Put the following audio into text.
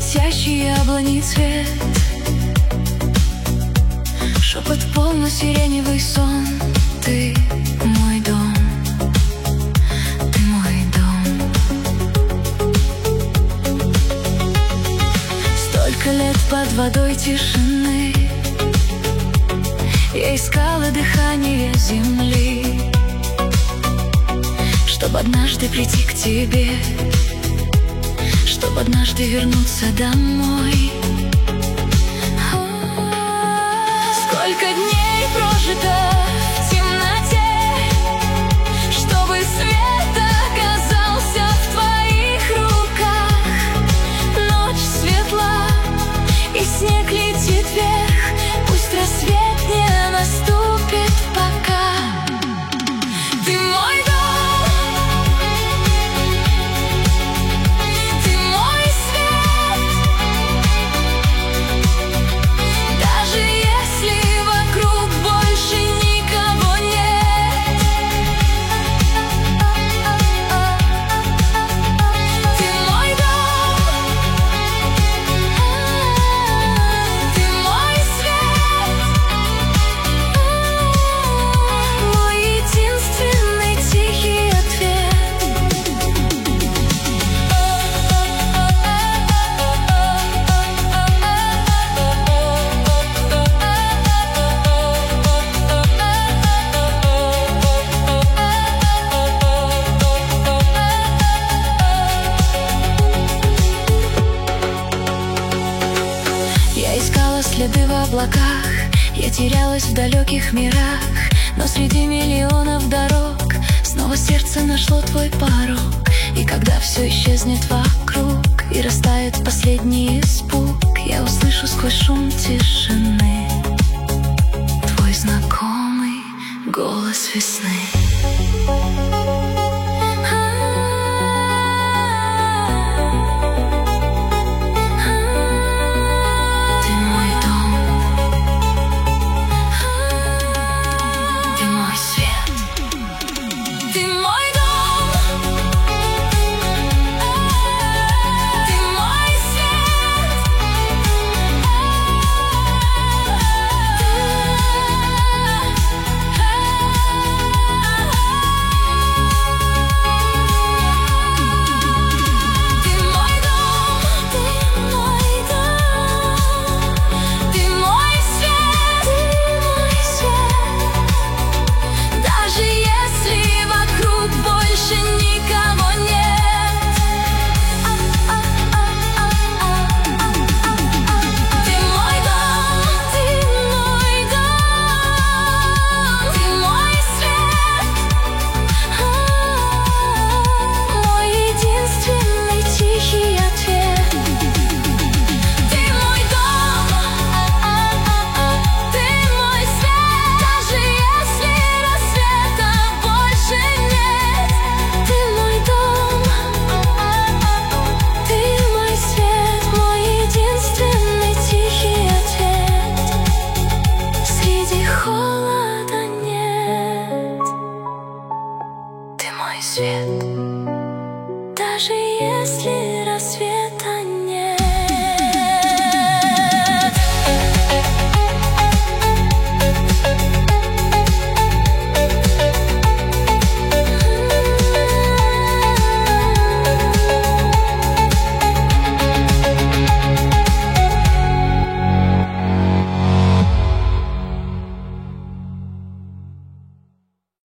летящий яблони цвет, шепот полно сиреневый сон. Ты мой дом, ты мой дом. Столько лет под водой тишины я искала дыхание земли, чтобы однажды прийти к тебе, чтобы однажды вернуться домой. Сколько дней прожито в темноте, чтобы свет оказался в твоих руках. Ночь светла, и снег летит вверх, пусть рассвет не наступит пока. Ты мой дом, ты мой свет, даже если вокруг больше никого нет. Ты мой дом, ты мой свет, мой единственный тихий ответ. Я искала следы в облаках, я терялась в далеких мирах, но среди миллионов дорог снова сердце нашло твой порог. И когда все исчезнет вокруг и растает последний испуг, я услышу сквозь шум тишины твой знакомый голос весны.